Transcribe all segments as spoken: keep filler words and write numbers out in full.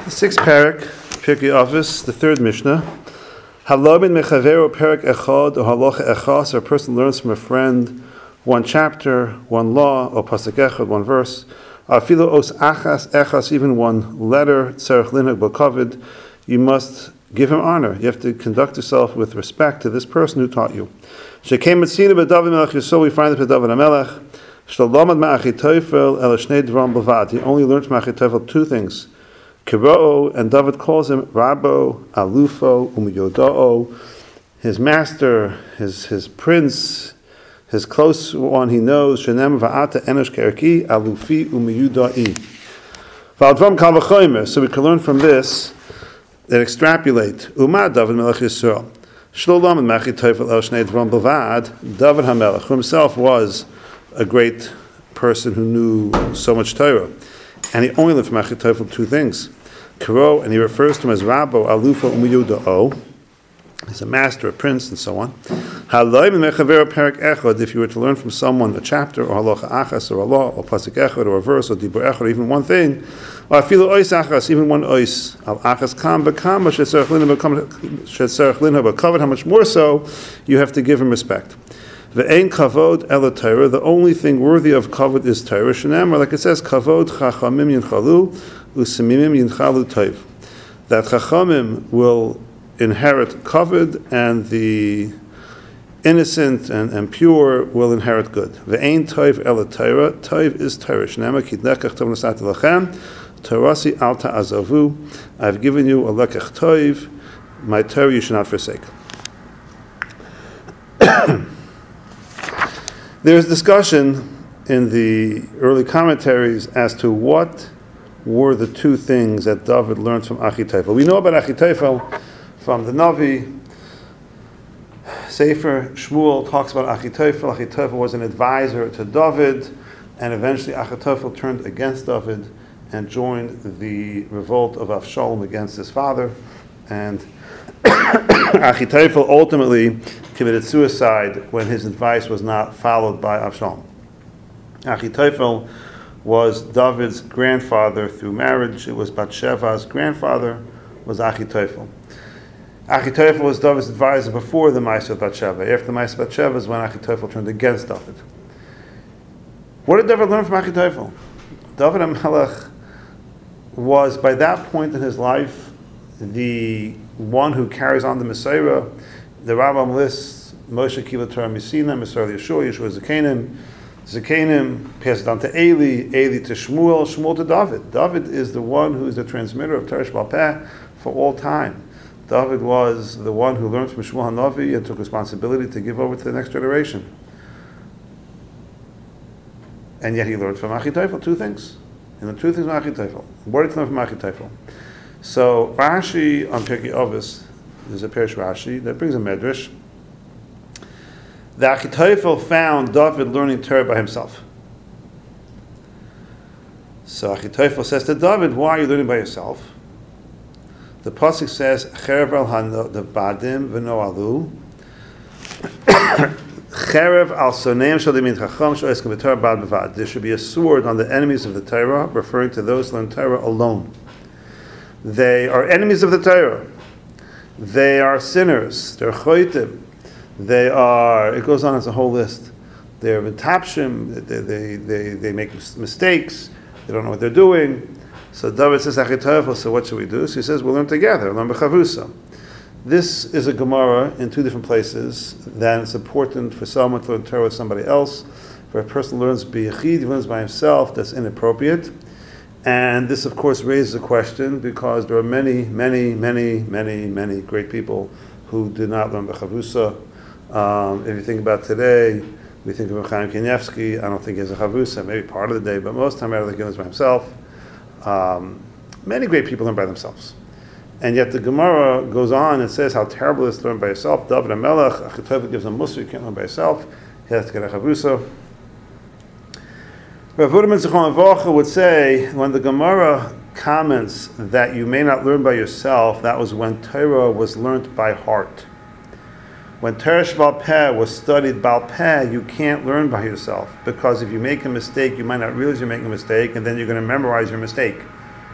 Sixth parak, Pirkei Avos, the third Mishnah. Halobin mechavero parak echad or halacha echas, or a person learns from a friend one chapter, one law, or pasuk echad, one verse. Afilo os achas echas, even one letter, tzarech linhag b'kavod, you must give him honor. You have to conduct yourself with respect to this person who taught you. Shekem etzina b'David melech Yisrael, we find it with David HaMelech. Shlolamad ma'achitophel el shnei dvarim b'vad. He only learned from Achitophel two things. Kiroo, and David calls him Rabbo, Alufo, Umiyodao, his master, his his prince, his close one he knows. Shenem va'ata enosh kerki, Alufi Umiyudai. V'aldvam kal v'chomer. So we can learn from this and extrapolate. Umad David Melech Yisrael. Shlolam and Machitophel el shnei dvarim b'vad. David HaMelech, who himself was a great person who knew so much Torah. And he only learned from Achitophel two things. Karo, and he refers to him as Rabbo, Alufa, Umiyuda'o. He's a master, a prince, and so on. If you were to learn from someone a chapter, or halacha achas, or a law, or pasuk echad, or a verse, or dibur echad, or even one thing, or afilu ois achas, even one ois, al achas kam b'kam, shetzarech linha b'kavod, how much more so, you have to give him respect. Ve'ein kavod ela Torah, the only thing worthy of kavod is Torah. Shenemar, like it says, kavod chachamim yinchalu, u'semimim yinchalu toiv. That chachamim will inherit kavod, and the innocent and, and pure will inherit good. Ve'ein toiv ela Torah, toiv is Torah. Shenemar, kidnekach tov nasati lachem, torasi al ta'azavu, I've given you a lekach toiv, my Torah you should not forsake. There's discussion in the early commentaries as to what were the two things that David learned from Achitophel. We know about Achitophel from the Navi. Sefer Shmuel talks about Achitophel. Achitophel was an advisor to David, and eventually Achitophel turned against David and joined the revolt of Avshalom against his father. And Achitophel ultimately committed suicide when his advice was not followed by Avshalom. Achitophel was David's grandfather through marriage. It was Bathsheba's grandfather, was Achitophel. Achitophel was David's advisor before the Ma'aseh of Bathsheba. After the Ma'aseh of Bathsheba is when Achitophel turned against David. What did David learn from Achitophel? David HaMelech was, by that point in his life, the one who carries on the Messiah. The Rambam lists Moshe Kibul Torah Misina, Messiah Yeshua, Yeshua Zekanim, Zekanim passed on to Eli, Eli to Shmuel, Shmuel to David. David is the one who is the transmitter of Torah Sheba'al Peh for all time. David was the one who learned from Shmuel HaNavi and took responsibility to give over to the next generation. And yet he learned from Achitophel two things. And the two things from Achitophel. What did he learn from Achitophel? So Rashi on Pirkei Avos, there's a Perish Rashi that brings a medrash. The Achitophel found David learning Torah by himself. So Achitophel says to David, "Why are you learning by yourself?" The pasuk says, "Cherev al hanabadim v'noalu." Cherev al soneim shalimin chacham shoeskim b'Torah bad b'vad. There should be a sword on the enemies of the Torah, referring to those who learn Torah alone. They are enemies of the Torah. They are sinners. They're choitim. They are, it goes on as a whole list. They're v'tapshim. They, they, they, they make mistakes. They don't know what they're doing. So David says, Achitophel, so what should we do? So he says, we'll learn together. Learn b'chavusa. This is a Gemara in two different places. Then it's important for someone to learn Torah with somebody else. For a person who learns b'yachid, he learns by himself, that's inappropriate. And this, of course, raises a question because there are many, many, many, many, many great people who did not learn b'chavusa. Um, if you think about today, we think of Chaim Kanievsky. I don't think he has a chavusa, maybe part of the day, but most of the time I don't think he learns by himself. Um, many great people learn by themselves. And yet the Gemara goes on and says how terrible it is to learn by yourself. David HaMelech, Achitophel gives a musar, you can't learn by yourself. He has to get a chavusa. Rav Uderman Zichron Levracha would say, when the Gemara comments that you may not learn by yourself, that was when Torah was learnt by heart. When Torah Sheba'al Peh was studied Ba'al Peh, you can't learn by yourself, because if you make a mistake, you might not realize you're making a mistake, and then you're going to memorize your mistake.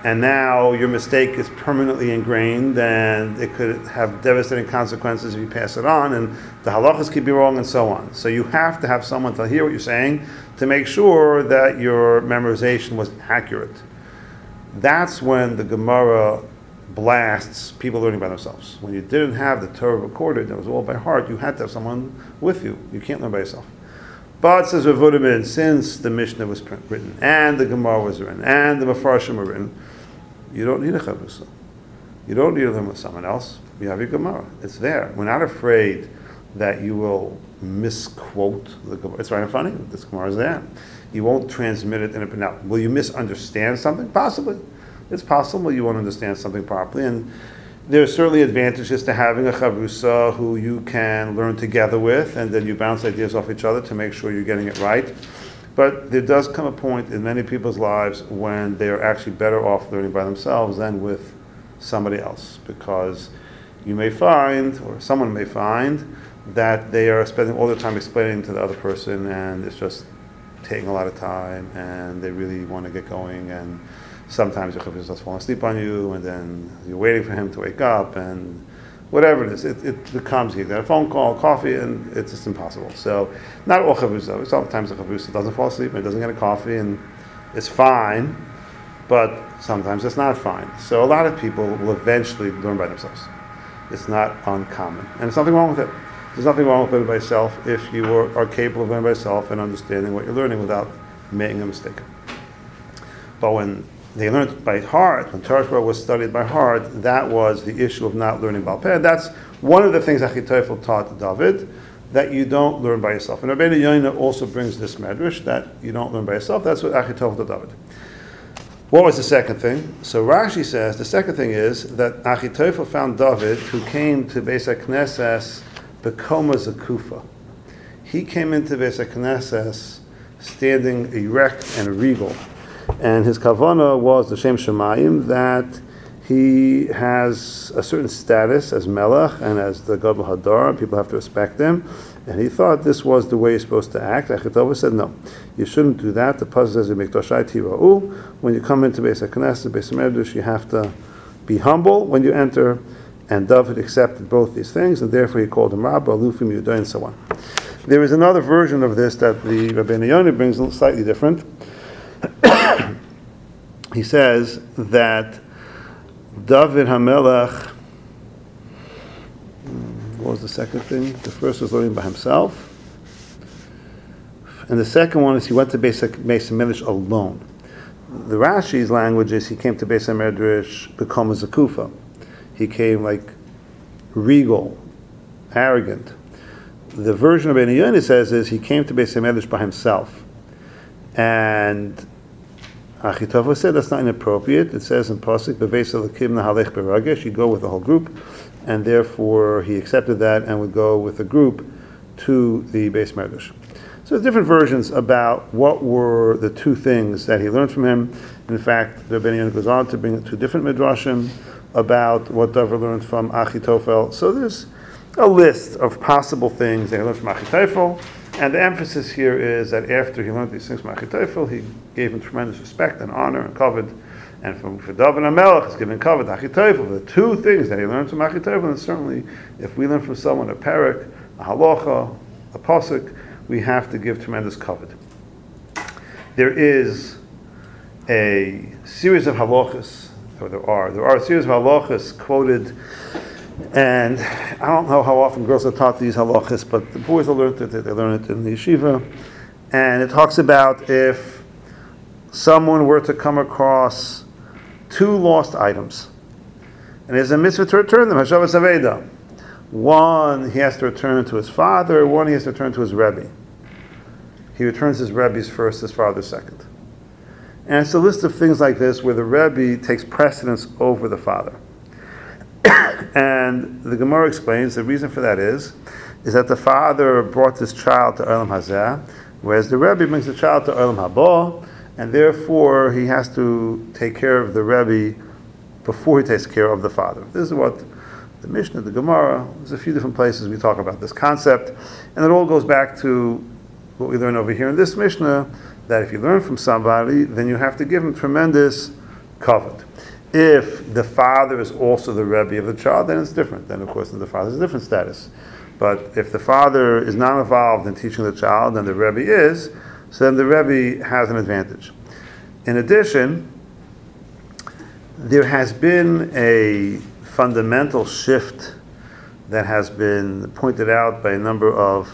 and now your mistake is permanently ingrained, and it could have devastating consequences if you pass it on, and the halachas could be wrong, and so on. So you have to have someone to hear what you're saying to make sure that your memorization was accurate. That's when the Gemara blasts people learning by themselves. When you didn't have the Torah recorded, that was all by heart, you had to have someone with you. You can't learn by yourself. But, says Rav Udeman, since the Mishnah was written, and the Gemara was written, and the Mefarshim were written, you don't need a chavrusa. You don't need to learn with someone else. You have your Gemara. It's there. We're not afraid that you will misquote the Gemara. It's right in front of you. This Gemara is there. You won't transmit it in a... Now, will you misunderstand something? Possibly. It's possible you won't understand something properly. And there are certainly advantages to having a chavrusa who you can learn together with, and then you bounce ideas off each other to make sure you're getting it right. But there does come a point in many people's lives when they are actually better off learning by themselves than with somebody else, because you may find, or someone may find, that they are spending all their time explaining to the other person, and it's just taking a lot of time, and they really want to get going, and sometimes your chavrusa starts falling asleep on you, and then you're waiting for him to wake up, and whatever it is, it, it becomes, you got a phone call, coffee, and it's just impossible. So, not all chavrusa. Sometimes the chavrusa doesn't fall asleep, and it doesn't get a coffee, and it's fine, but sometimes it's not fine. So a lot of people will eventually learn by themselves. It's not uncommon. And there's nothing wrong with it. There's nothing wrong with learning by yourself if you are, are capable of learning by yourself and understanding what you're learning without making a mistake. But when they learned by heart, when Torah was studied by heart, that was the issue of not learning Baal Peh. That's one of the things Achitophel taught David, that you don't learn by yourself. And Rabbeinu Yonah also brings this medrash, that you don't learn by yourself. That's what Achitophel taught David. What was the second thing? So Rashi says, the second thing is that Achitophel found David, who came to Beis HaKnesses, Bekoma Zakufa. He came into Beis HaKnesses standing erect and regal. And his kavana was the Shem Shemayim, that he has a certain status as Melech and as the Gadol Hadar, people have to respect him. And he thought this was the way you're supposed to act. Achitophel said, no, you shouldn't do that. The pasuk says, "Mikdoshai tira'u." When you come into Beis HaKnesses, Beis HaMedrash, you have to be humble when you enter. And David accepted both these things, and therefore he called him Rabba, Alufim, Yudah, and so on. There is another version of this that the Rabbeinu Yonah brings, slightly different. He says that David HaMelech, what was the second thing? The first was learning by himself. And the second one is he went to Beis HaMedrash alone. The Rashi's language is he came to Beis HaMedrash Bekoma Zakufa. He came like regal, arrogant. The version of Rabbeinu Yonah says is he came to Beis HaMedrash by himself. And Achitophel said that's not inappropriate. It says in Pasuk, Beveis Elokim Nahalech Beragesh, you go with the whole group, and therefore he accepted that and would go with the group to the Beis Medrash. So there's different versions about what were the two things that he learned from him. In fact, the Rabbeinu Yonah goes on to bring two different midrashim about what David learned from Achitophel. So there's a list of possible things that he learned from Achitophel. And the emphasis here is that after he learned these things from Achitophel, he gave him tremendous respect and honor and kavod. And from for David HaMelech, he's given kavod to Achitophel. The two things that he learned from Achitophel, and certainly if we learn from someone a parak, a halacha, a pasuk, we have to give tremendous kavod. There is a series of halachas, or there are, there are a series of halachas quoted. And I don't know how often girls are taught these halachas, but the boys will learn it, they learn it in the yeshiva. And it talks about if someone were to come across two lost items, and there's a mitzvah to return them, Hashavas Aveda. One, he has to return to his father, one, he has to return to his Rebbe. He returns his Rebbe's first, his father's second. And it's a list of things like this where the Rebbe takes precedence over the father. And the Gemara explains the reason for that is, is that the father brought this child to Olam Hazeh, whereas the Rebbe brings the child to Olam Haba, and therefore he has to take care of the Rebbe before he takes care of the father. This is what the Mishnah, the Gemara, there's a few different places we talk about this concept, and it all goes back to what we learn over here in this Mishnah, that if you learn from somebody, then you have to give him tremendous covered. If the father is also the Rebbe of the child, then it's different. Then, of course, the father is a different status. But if the father is not involved in teaching the child, and the Rebbe is, so then the Rebbe has an advantage. In addition, there has been a fundamental shift that has been pointed out by a number of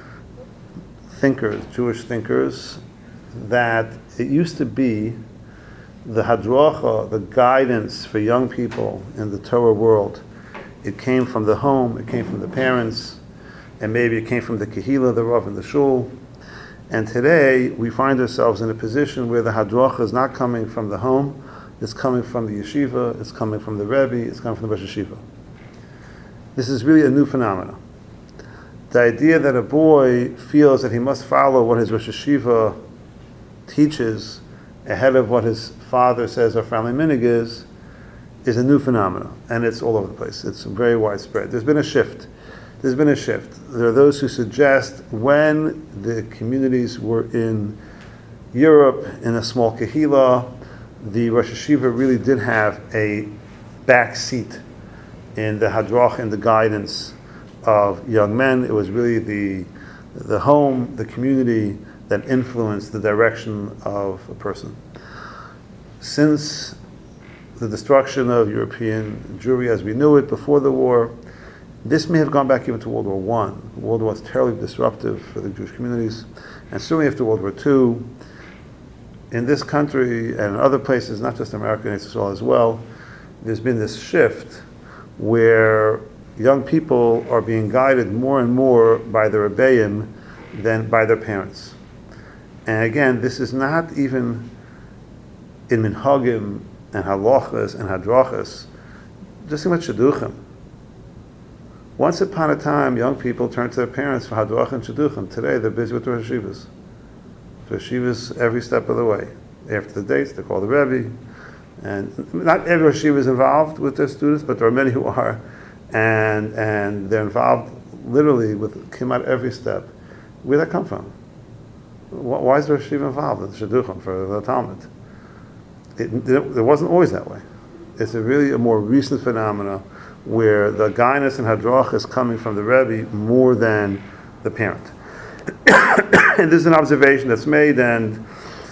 thinkers, Jewish thinkers, that it used to be the hadracha, the guidance for young people in the Torah world. It came from the home, it came from the parents, and maybe it came from the kehillah, the rav, and the shul. And today we find ourselves in a position where the hadracha is not coming from the home, it's coming from the yeshiva, it's coming from the rebbe, it's coming from the rosh yeshiva. This is really a new phenomenon. The idea that a boy feels that he must follow what his rosh yeshiva teaches ahead of what his father says or family minhag is, is a new phenomenon, and it's all over the place. It's very widespread. There's been a shift. There's been a shift. There are those who suggest when the communities were in Europe, in a small kehillah, the Rosh Yeshiva really did have a back seat in the hadrach and the guidance of young men. It was really the the home, the community that influenced the direction of a person. Since the destruction of European Jewry as we knew it before the war, this may have gone back even to World War One. World War One was terribly disruptive for the Jewish communities, and certainly after World War Two, in this country and in other places, not just America and Israel as well, there's been this shift where young people are being guided more and more by their rebbeim than by their parents. And again, this is not even in minhagim and halachas and hadrachas, just in shidduchim. Once upon a time, young people turned to their parents for hadrach and shidduchim. Today, they're busy with Rosh Yeshivas. Rosh Yeshivas every step of the way. After the dates, they call the Rebbe. And not every Rosh Yeshiva is involved with their students, but there are many who are. And and they're involved literally with Kimat every step. Where'd that come from? Why is the Rosh Yeshiva involved in the shidduchim for the Talmud? It, it wasn't always that way. It's a really a more recent phenomena where the guidance and hadrach is coming from the Rebbe more than the parent. And this is an observation that's made, and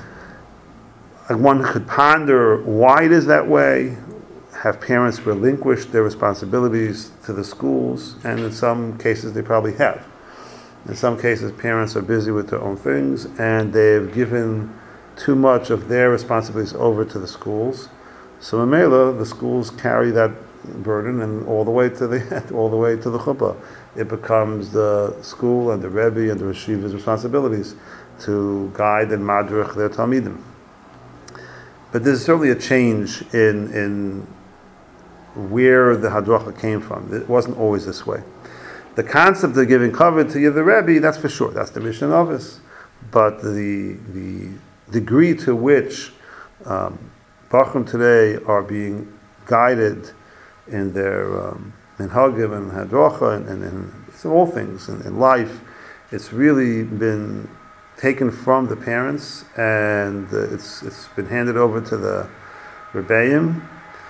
one could ponder why it is that way. Have parents relinquished their responsibilities to the schools? And in some cases they probably have. In some cases parents are busy with their own things and they've given too much of their responsibilities over to the schools. So in Mela, the schools carry that burden, and all the way to the all the way to the chuppah, it becomes the school and the Rebbe and the Rosh Yeshiva's responsibilities to guide and madrich their talmidim. But there's certainly a change in in where the hadracha came from. It wasn't always this way. The concept of giving cover to the Rebbe, that's for sure. That's the Mishnah Novis. But the the degree to which um, Bachrim today are being guided in their um, minhagim and hadracha and, and, and it's all things in, in life, it's really been taken from the parents and uh, it's it's been handed over to the rebbeim.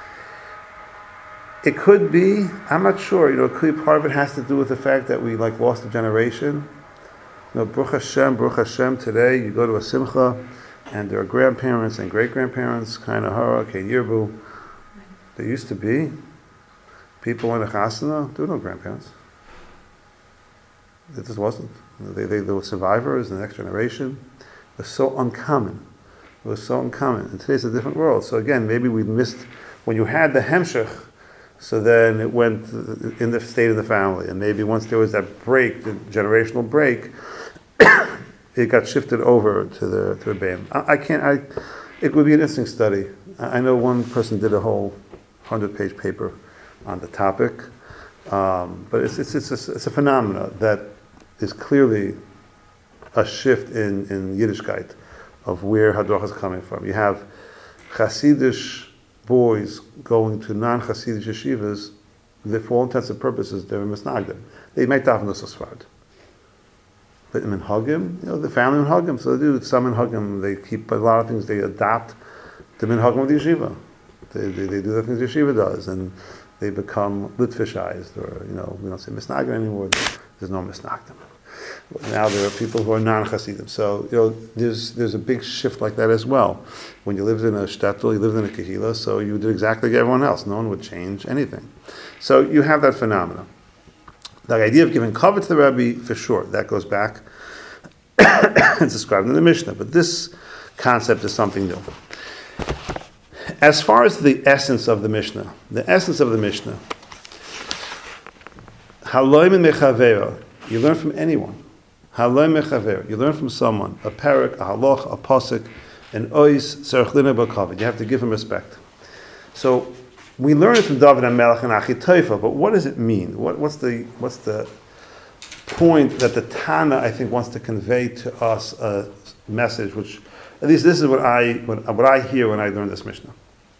It could be, I'm not sure, you know, it could be part of it has to do with the fact that we like lost a generation. You know, Baruch Hashem, Baruch Hashem, today you go to a simcha and there are grandparents and great-grandparents, kind of hara, kein yirbu. There used to be people in a chasana, there were no grandparents. It just wasn't. They, they, they were survivors, the next generation. It was so uncommon. It was so uncommon. And today's a different world. So again, maybe we missed, when you had the hemshech, so then it went in the state of the family. And maybe once there was that break, the generational break, it got shifted over to the to the band. I, I can't, I, it would be an interesting study. I, I know one person did a whole hundred-page paper on the topic. Um, but it's it's it's a, it's a phenomena that is clearly a shift in, in Yiddishkeit of where hadracha is coming from. You have Hasidish boys going to non-Hasidish yeshivas. They, for all intents and purposes, they're misnagdim. They might daven the sosfard. But in minhagim, you know, the family minhagim, so they do some minhagim. They keep a lot of things. They adopt the minhagim of the yeshiva. They, they, they do the things yeshiva does, and they become litfishized, or, you know, we don't say misnagdim anymore. There's no misnagdim. Now there are people who are non-Hasidim. So, you know, there's there's a big shift like that as well. When you lived in a shtetl, you lived in a kehila, so you did exactly like everyone else. No one would change anything. So you have that phenomenon. The idea of giving cover to the Rebbe, for sure, that goes back. It's described in the Mishnah, but this concept is something new. As far as the essence of the Mishnah, the essence of the Mishnah, Haloim mechavero, you learn from anyone. Haloim mechaver, you learn from someone. A parak, a haloch, a posik, an ois, tzarich lina b'kavod. You have to give him respect. So we learn it from David HaMelech and Achitophel, but what does it mean? What, what's the what's the point that the Tana, I think, wants to convey to us a message, which, at least this is what I what, what I hear when I learn this Mishnah.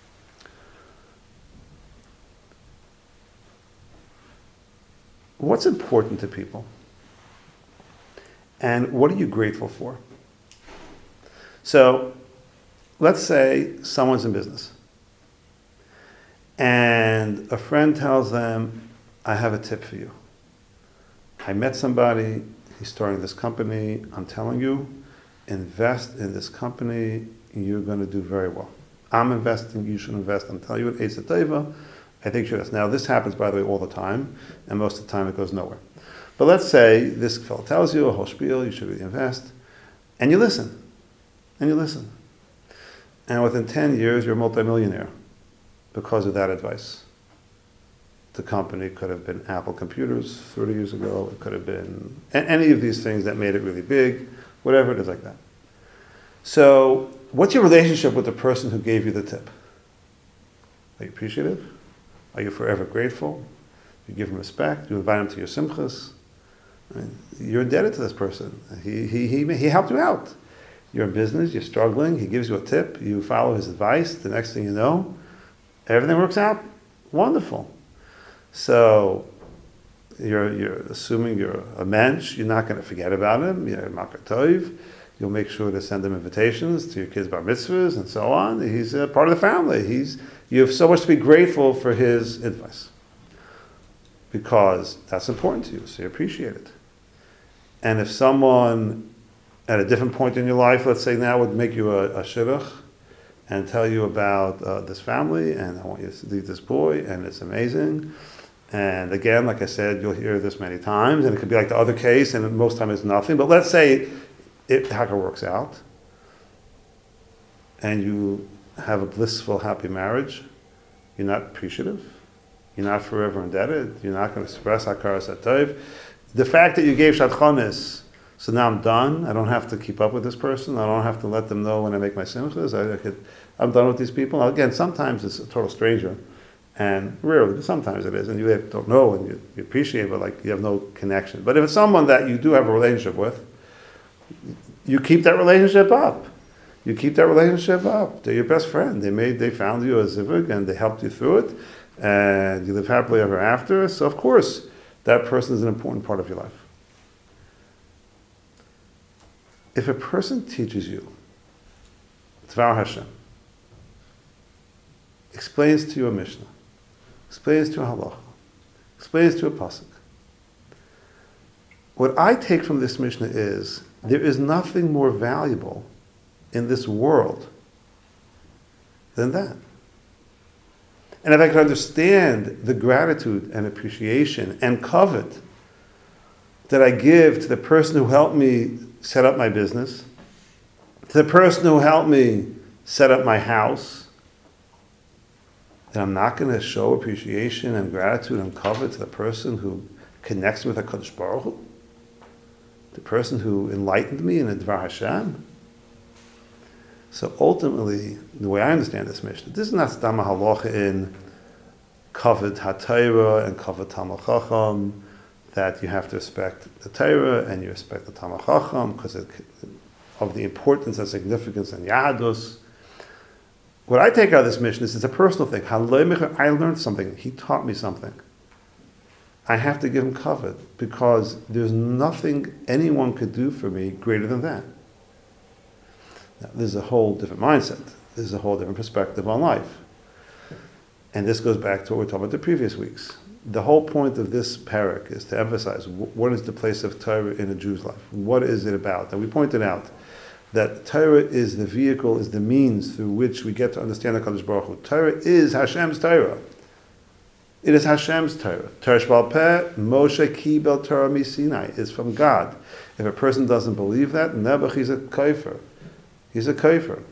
What's important to people? And what are you grateful for? So, let's say someone's in business, and a friend tells them, I have a tip for you. I met somebody, he's starting this company, I'm telling you, invest in this company, you're going to do very well. I'm investing, you should invest. I'm telling you at Eitz Teva, I think you should invest. Now, this happens, by the way, all the time, and most of the time it goes nowhere. But let's say this fellow tells you a whole spiel, you should really invest, and you listen, and you listen. And within ten years, you're a multimillionaire because of that advice. The company could have been Apple Computers thirty years ago, it could have been any of these things that made it really big, whatever it is like that. So, what's your relationship with the person who gave you the tip? Are you appreciative? Are you forever grateful? You give him respect? You invite him to your simchas? I mean, you're indebted to this person. He, he, he, he helped you out. You're in business, you're struggling, he gives you a tip, you follow his advice, the next thing you know, everything works out wonderful. So, you're, you're assuming you're a mensch, you're not going to forget about him, you're makar tov, you'll make sure to send him invitations to your kids' bar mitzvahs and so on. He's a part of the family. He's, you have so much to be grateful for his advice, because that's important to you, so you appreciate it. And if someone at a different point in your life, let's say now, would make you a, a shidduch and tell you about uh, this family, and I want you to lead this boy, and it's amazing. And again, like I said, you'll hear this many times, and it could be like the other case, and most time it's nothing. But let's say it Haka works out, and you have a blissful, happy marriage. You're not appreciative. You're not forever indebted. You're not going to express hakaras hatov. The fact that you gave shadchanis, so now I'm done. I don't have to keep up with this person. I don't have to let them know when I make my simchas. I, I could, I'm done with these people. Now, again, sometimes it's a total stranger, and rarely, but sometimes it is, and you don't know and you, you appreciate, but like you have no connection. But if it's someone that you do have a relationship with, you keep that relationship up. You keep that relationship up. They're your best friend. They made, they found you a zivug and they helped you through it, and you live happily ever after. So of course, that person is an important part of your life. If a person teaches you Dvar Hashem, explains to you a Mishnah, explains to you a halacha, explains to you a pasuk, what I take from this Mishnah is there is nothing more valuable in this world than that. And if I could understand the gratitude and appreciation and covet that I give to the person who helped me set up my business, to the person who helped me set up my house, then I'm not going to show appreciation and gratitude and covet to the person who connects me with HaKadosh Baruch Hu, the person who enlightened me in the Dvar Hashem. So ultimately, the way I understand this Mishnah, this is not Stam halacha in Kavod HaTorah and Kavod Talmid Chacham, that you have to respect the Torah and you respect the Talmid Chacham because of the importance and significance in Yahadus. What I take out of this Mishnah is it's a personal thing. I learned something. He taught me something. I have to give him kavod because there's nothing anyone could do for me greater than that. Now, there's a whole different mindset. There's a whole different perspective on life. And this goes back to what we talked about the previous weeks. The whole point of this parak is to emphasize what is the place of Torah in a Jew's life. What is it about? And we pointed out that Torah is the vehicle, is the means through which we get to understand the HaKadosh Baruch Hu. Torah is Hashem's Torah. It is Hashem's Torah. Torah Sheba'al Peh, Moshe Kibel Torah MiSinai, is from God. If a person doesn't believe that, Nebuch, he's a kafir. He's a kafir.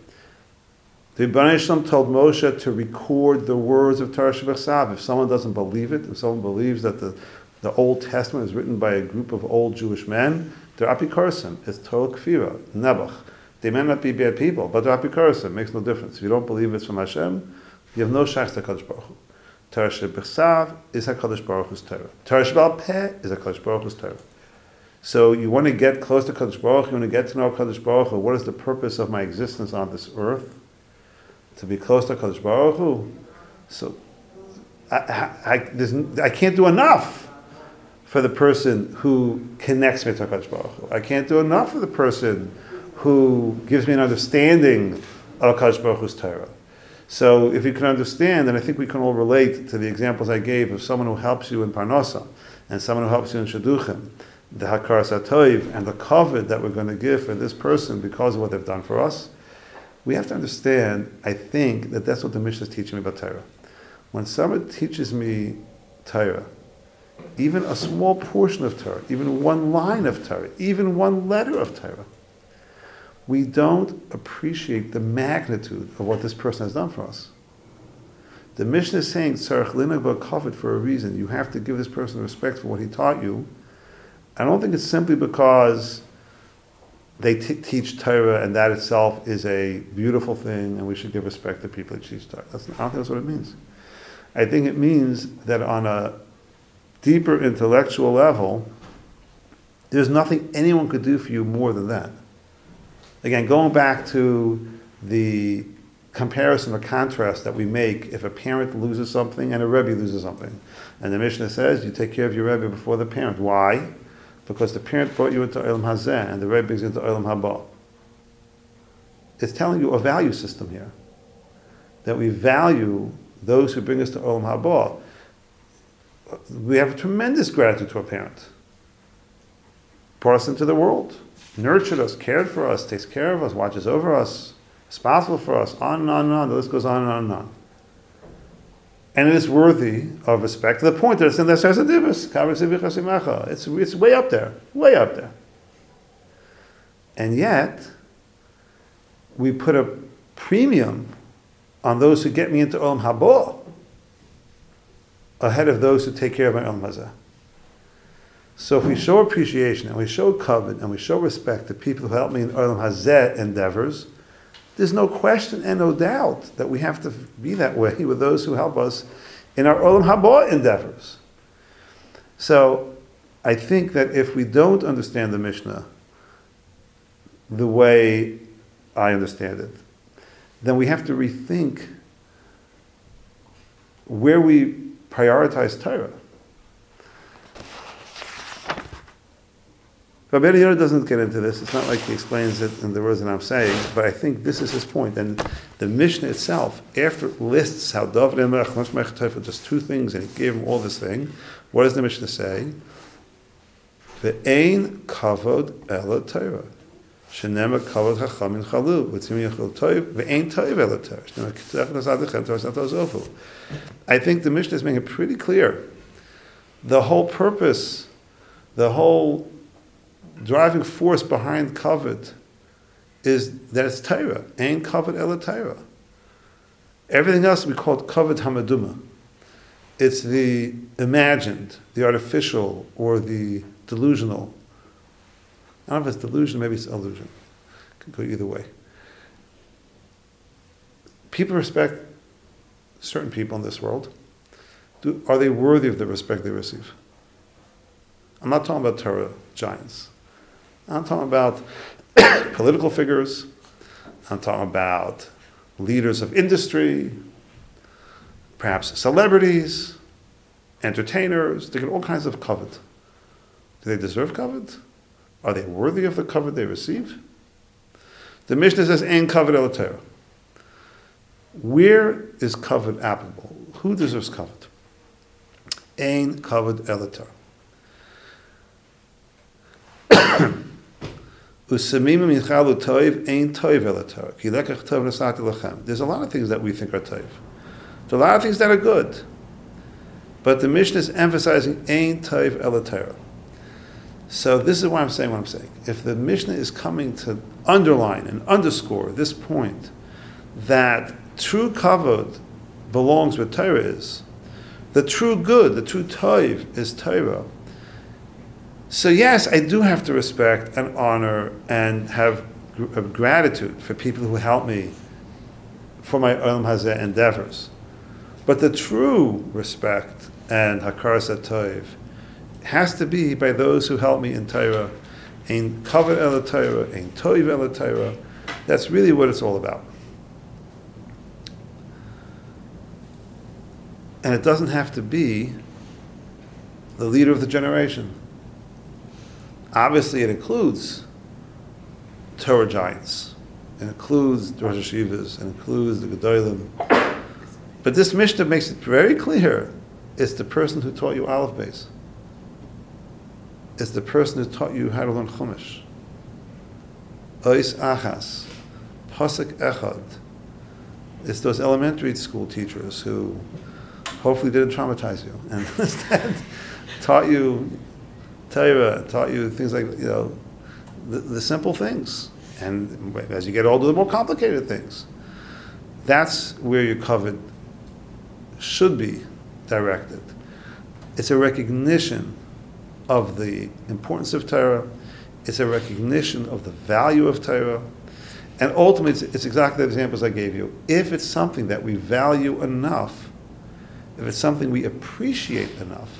The Rebbeinu Shalom told Moshe to record the words of Torah Shebechsav. If someone doesn't believe it, if someone believes that the, the Old Testament is written by a group of old Jewish men, they're apikorsim. It's Torah Kfira, Nebuch. They may not be bad people, but they're apikorsim. Makes no difference. If you don't believe it's from Hashem, you have no shach to HaKadosh Baruch Hu. Torah Shebechsav is HaKadosh Baruch Hu's Torah. Torah Sheba'al Peh is HaKadosh Baruch Hu's Torah. So you want to get close to HaKadosh Baruch Hu, you want to get to know HaKadosh Baruch Hu. What is the purpose of my existence on this earth? To be close to HaKadosh Baruch Hu. So I, I, I, I can't do enough for the person who connects me to HaKadosh Baruch Hu. I can't do enough for the person who gives me an understanding of HaKadosh Baruch Hu's Torah. So if you can understand, and I think we can all relate to the examples I gave of someone who helps you in Parnasa, and someone who helps you in Shaduchim, the Hakaras HaTov, and the kavod that we're going to give for this person because of what they've done for us, we have to understand, I think, that that's what the Mishnah is teaching me about Torah. When someone teaches me Torah, even a small portion of Torah, even one line of Torah, even one letter of Torah, we don't appreciate the magnitude of what this person has done for us. The Mishnah is saying, Tzarech linag b'kavod, for a reason. You have to give this person respect for what he taught you. I don't think it's simply because they t- teach Torah and that itself is a beautiful thing and we should give respect to people that teach Torah. That's, I don't think that's what it means. I think it means that on a deeper intellectual level, there's nothing anyone could do for you more than that. Again, going back to the comparison or contrast that we make if a parent loses something and a Rebbe loses something. And the Mishnah says you take care of your Rebbe before the parent. Why? Because the parent brought you into Olam Hazeh and the Rebbe is into Olam Haba. It's telling you a value system here. That we value those who bring us to Olam Haba. We have tremendous gratitude to our parent. Brought us into the world, nurtured us, cared for us, takes care of us, watches over us, responsible for us, on and on and on. The list goes on and on and on. And it is worthy of respect to the point that it's in the Sefer Dibros. It's it's way up there, way up there. And yet, we put a premium on those who get me into Olam Haba ahead of those who take care of my Olam Hazeh. So if we show appreciation and we show kavod and we show respect to people who help me in Olam Hazeh endeavors, there's no question and no doubt that we have to be that way with those who help us in our Olam Haba endeavors. So I think that if we don't understand the Mishnah the way I understand it, then we have to rethink where we prioritize Torah. Rabbi Yehuda doesn't get into this. It's not like he explains it in the words that I'm saying, but I think this is his point. And the Mishnah itself, after it lists how David and Melech just two things, and he gave him all this thing, what does the Mishnah say? Ve'ein kavod ela Torah. Shenema kavod hachamin chalu. V'tzim yachol toiv. Ve'ein toiv ela Torah. Shenema kitach nazadichem Torah satos ofu. I think the Mishnah is making it pretty clear. The whole purpose, the whole driving force behind kavod is that it's Torah. Ain't kavod ela Torah. Everything else we call kavod hamaduma. It's the imagined, the artificial, or the delusional. I don't know if it's delusion, maybe it's illusion. It can go either way. People respect certain people in this world. Do, are they worthy of the respect they receive? I'm not talking about Torah giants. I'm talking about political figures. I'm talking about leaders of industry, perhaps celebrities, entertainers. They get all kinds of kavod. Do they deserve kavod? Are they worthy of the kavod they receive? The Mishnah says, "Ein kavod ela Torah." Where is kavod applicable? Who deserves kavod? Ein kavod elatar. There's a lot of things that we think are toiv. There are a lot of things that are good. But the Mishnah is emphasizing ein toiv elatar. So this is why I'm saying what I'm saying. If the Mishnah is coming to underline and underscore this point that true kavod belongs where Torah is, the true good, the true toiv is Torah. So yes, I do have to respect and honor and have gr- gratitude for people who help me for my Olam Hazeh endeavors. But the true respect and hakaras hatov has to be by those who help me in Torah. Ein kavod el Torah, ein toiv el Torah. That's really what it's all about. And it doesn't have to be the leader of the generation. Obviously, it includes Torah giants. It includes Rosh Hashivas. It includes the Gedolim. But this Mishnah makes it very clear it's the person who taught you Aleph Beis. It's the person who taught you how to learn Chumash. Ois Achas. Pasuk Echad. It's those elementary school teachers who hopefully didn't traumatize you and instead taught you Torah, taught you things like, you know, the, the simple things. And as you get older, the more complicated things. That's where your kavod should be directed. It's a recognition of the importance of Torah. It's a recognition of the value of Torah. And ultimately, it's, it's exactly the examples I gave you. If it's something that we value enough, if it's something we appreciate enough,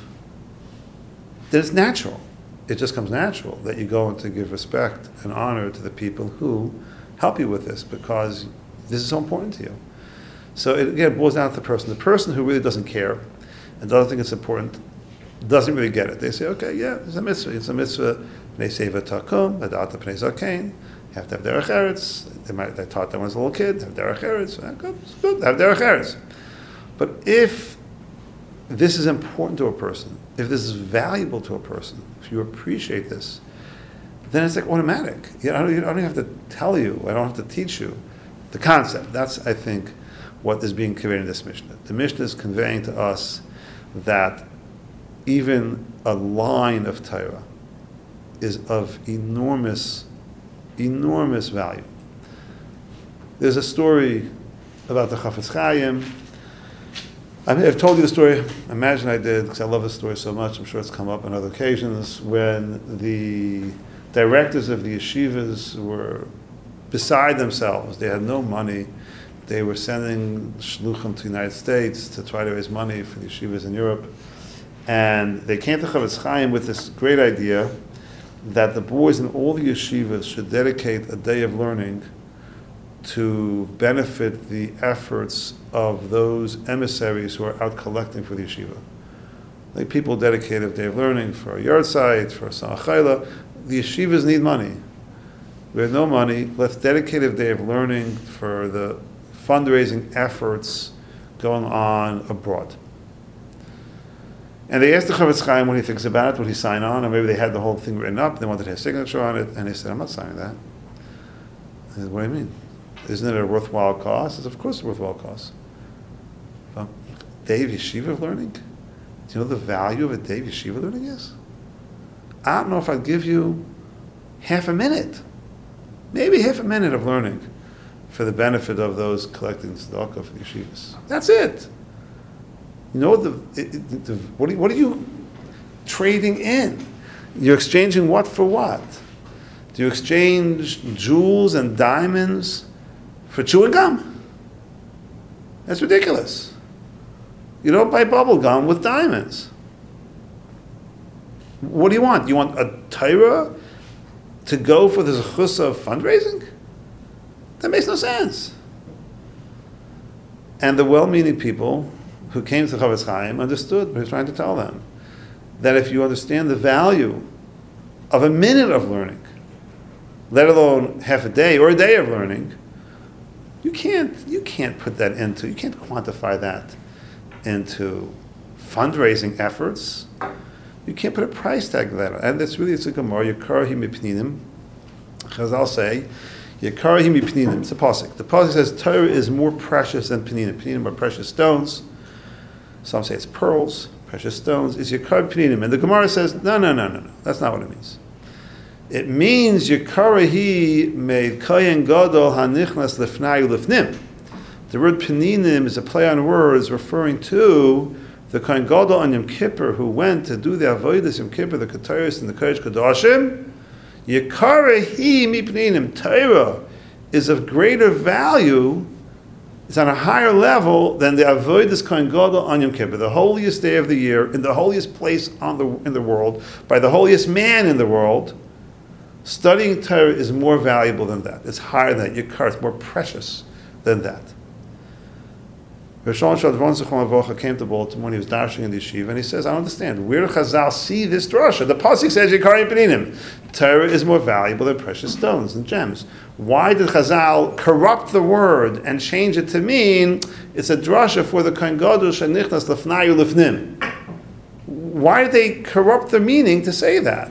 then it's natural. It just comes natural that you go and to give respect and honor to the people who help you with this because this is so important to you. So it again boils down to the person. The person who really doesn't care and doesn't think it's important doesn't really get it. They say, okay, yeah, it's a mitzvah. It's a mitzvah. Pnei seva takum, adata pnei zakein. You have to have derech eretz. They might they taught them when I was a little kid. Have derech eretz. Good, it's good. Have derech eretz. But if this is important to a person, if this is valuable to a person, if you appreciate this, then it's like automatic. You know, I, don't, I don't have to tell you, I don't have to teach you the concept. That's, I think, what is being conveyed in this Mishnah. The Mishnah is conveying to us that even a line of Torah is of enormous, enormous value. There's a story about the Chafetz Chaim. I mean, I've told you the story. I imagine I did because I love this story so much. I'm sure it's come up on other occasions when the directors of the yeshivas were beside themselves. They had no money. They were sending shluchim to the United States to try to raise money for the yeshivas in Europe. And they came to Chafetz Chaim with this great idea that the boys in all the yeshivas should dedicate a day of learning to benefit the efforts of those emissaries who are out collecting for the yeshiva. Like people dedicate a day of learning for a yard site, for a samachayla. The yeshivas need money. We have no money. Let's dedicate a day of learning for the fundraising efforts going on abroad. And they asked the Chafetz Chaim what he thinks about it, would he sign on, or maybe they had the whole thing written up, they wanted his signature on it, and he said, I'm not signing that. I said, what do you mean? Isn't it a worthwhile cause? He said, of course it's a worthwhile cause. Well, day of yeshiva learning? Do you know the value of a day of yeshiva learning is? I don't know if I'd give you half a minute, maybe half a minute of learning for the benefit of those collecting tzedakah for the yeshivas. That's it. You know the, it, it, the what, are you, what are you trading in? You're exchanging what for what? Do you exchange jewels and diamonds for chewing gum? That's ridiculous. You don't buy bubble gum with diamonds. What do you want? You want a Torah to go for the zechus of fundraising? That makes no sense. And the well-meaning people who came to Chafetz Chaim understood what he was trying to tell them. That if you understand the value of a minute of learning, let alone half a day or a day of learning, you can't you can't put that into, you can't quantify that into fundraising efforts, you can't put a price tag to that. And that's really, it's a Gemara, Yekarahim Mipninim. Chazal say, Yekarahim Mipninim. It's a pasuk. The pasuk says Torah is more precious than Pninim. Pninim are precious stones. Some say it's pearls, precious stones. It's Yekarahim Pninim. And the Gemara says, no, no, no, no, no. That's not what it means. It means Yekarahi made Kayin Gadol Hanichnas Lefnayu Lefnim. The word Pninim is a play on words referring to the Kohen Gadol on Yom Kippur who went to do the Avodas Yom Kippur, the Ketayos and the Kodesh Kodashim. Yekarahi Mipninim. Torah is of greater value, it's on a higher level than the Avodas Kohen Gadol on Yom Kippur, the holiest day of the year, in the holiest place on the in the world, by the holiest man in the world. Studying Torah is more valuable than that. It's higher than that. Yekar, it's more precious than that. Rishon Shadron Zichron Avocha came to Baltimore when he was dashing in the yeshiva, and he says, I don't understand. Where do Chazal see this drasha? The pasuk says, Yekar Peninim. Torah is more valuable than precious stones and gems. Why did Chazal corrupt the word and change it to mean it's a drasha for the Kohen Gadol Shenichnas Lefnayu Lefnim? Why did they corrupt the meaning to say that?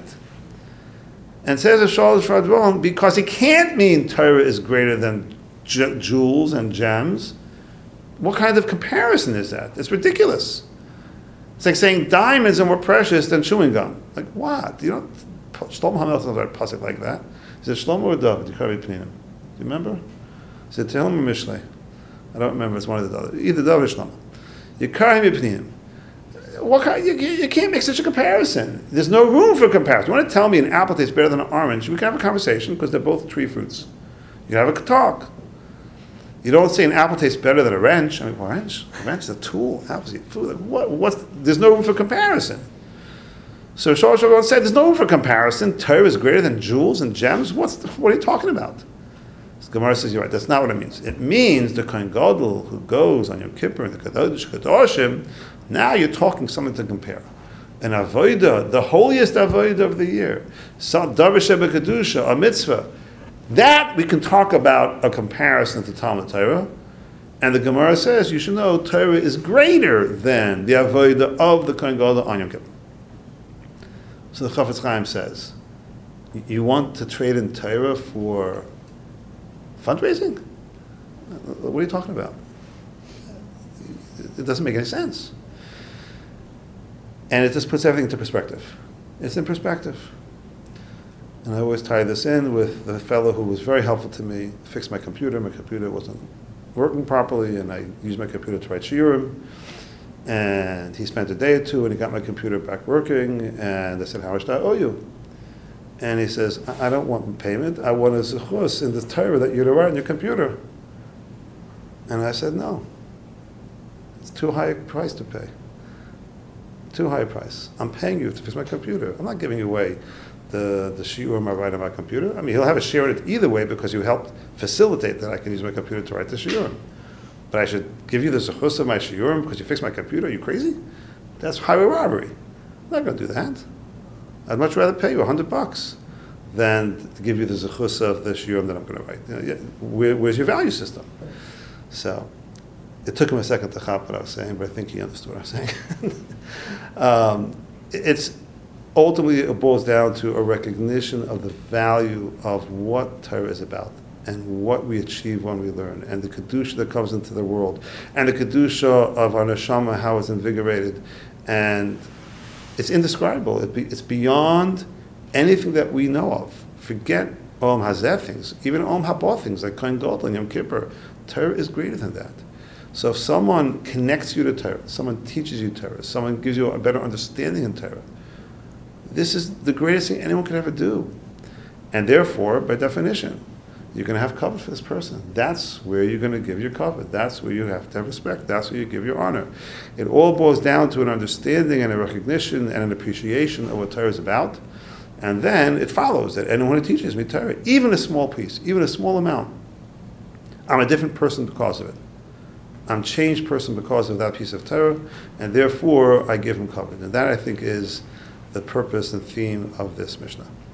And says a Shalosh Radron, because it can't mean Torah is greater than j- jewels and gems. What kind of comparison is that? It's ridiculous. It's like saying diamonds are more precious than chewing gum. Like what? You know, Shlomo HaMelech doesn't write a pasuk like that. He said Shlomo or David? Yekarahi Pninim. Do you remember? He said Tehillim or Mishlei. I don't remember. It's one of the other. Either David or Shlomo. Yekarahi Pninim. What kind, you, you can't make such a comparison. There's no room for comparison. You want to tell me an apple tastes better than an orange? We can have a conversation because they're both tree fruits. You can have a talk. You don't say an apple tastes better than a wrench. I mean, well, wrench, a wrench is a tool. Apples eat food. Like, what? What's? There's no room for comparison. So Shalosh Radon said, "There's no room for comparison. Torah is greater than jewels and gems. What's? The, what are you talking about?" So Gemara says, "You're right. That's not what it means. It means the Kohen Gadol who goes on Yom Kippur and the Kodesh Kodashim. Now you're talking something to compare. An avodah, the holiest avodah of the year, davar shebekadusha, a mitzvah." That we can talk about a comparison to Talmud Torah, and the Gemara says you should know Torah is greater than the avodah of the Kohen Gadol on Yom Kippur. So the Chafetz Chaim says, you want to trade in Torah for fundraising? What are you talking about? It doesn't make any sense. And it just puts everything into perspective. It's in perspective. And I always tie this in with the fellow who was very helpful to me, fixed my computer. My computer wasn't working properly, and I used my computer to write shiurim. And he spent a day or two, and he got my computer back working. And I said, "How much do I owe you?" And he says, "I don't want payment. I want a zechus in the Torah that you're to write on your computer." And I said, "No. It's too high a price to pay. Too high a price. I'm paying you to fix my computer. I'm not giving you away the, the shiurim I write on my computer. I mean, he'll have a share in it either way because you helped facilitate that I can use my computer to write the shiurim. But I should give you the zechus of my shiurim because you fixed my computer? Are you crazy? That's highway robbery. I'm not going to do that. I'd much rather pay you a hundred bucks than to give you the zechus of the shiurim that I'm going to write. You know, yeah, where, where's your value system?" So it took him a second to chop what I was saying, but I think he understood what I was saying. um, it's ultimately it boils down to a recognition of the value of what Torah is about and what we achieve when we learn, and the kedusha that comes into the world, and the kedusha of our neshama, how it's invigorated, and it's indescribable. It be, it's beyond anything that we know of. Forget Olam Hazeh things, even Olam Haba things like Kohen Gadol and Yom Kippur. Torah is greater than that. So if someone connects you to Torah, someone teaches you Torah, someone gives you a better understanding in Torah, this is the greatest thing anyone could ever do. And therefore, by definition, you're going to have kavod for this person. That's where you're going to give your kavod. That's where you have to have respect. That's where you give your honor. It all boils down to an understanding and a recognition and an appreciation of what Torah is about. And then it follows that anyone who teaches me Torah, even a small piece, even a small amount, I'm a different person because of it. I'm a changed person because of that piece of Torah, and therefore I give him kavod. And that, I think, is the purpose and theme of this Mishnah.